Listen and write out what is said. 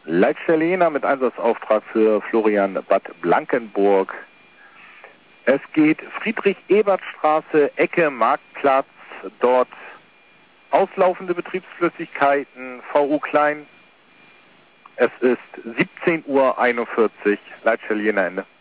Leitstelle Jena mit Einsatzauftrag für Florian Bad Blankenburg. Es geht Friedrich-Ebert-Straße, Ecke Marktplatz, dort auslaufende Betriebsflüssigkeiten, VU Klein. Es ist 17:41 Uhr, Leitstelle Jena Ende.